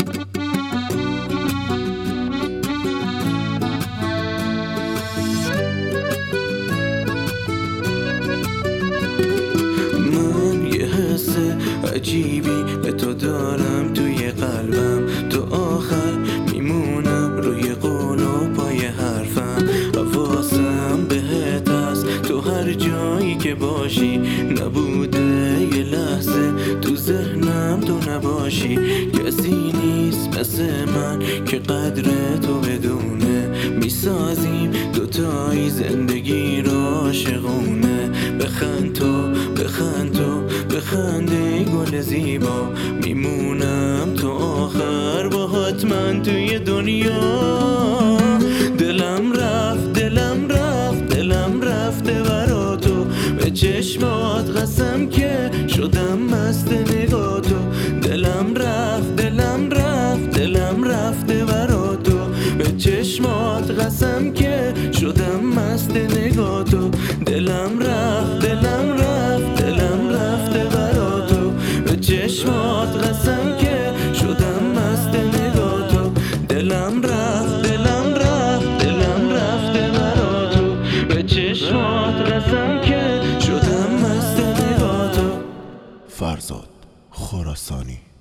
عجیبی به تو دارم توی قلبم، تو آخر میمونم روی قول و پای حرفم. حواسم بهت هست تو هر جایی که باشی، نبوده یه لحظه تو ذهنم تو نباشی. کسی نیست مثل من که قدر تو بدونه، میسازیم دوتایی زندگی رو عاشقونه. بخند تو بخند تو بخنده گل زیبا، میمونم تو آخر با حتما توی دنیا. دلم رفت دلم رفت دلم رفته برا تو، به چشمات قسم که شدم مست نگاه تو. دلم رفت دلم رفت دلم رفته برا تو، به چشمات قسم که شدم مست نگاه تو. دلم رفت دلم رفت دلم رفته برا تو، به چشمات قسم که شدم مست نگاه تو. دلم رفت دلم رفت دلم رفته برا تو، به چشمات قسم که شدم مست نگاه تو. فرزاد خراسانی.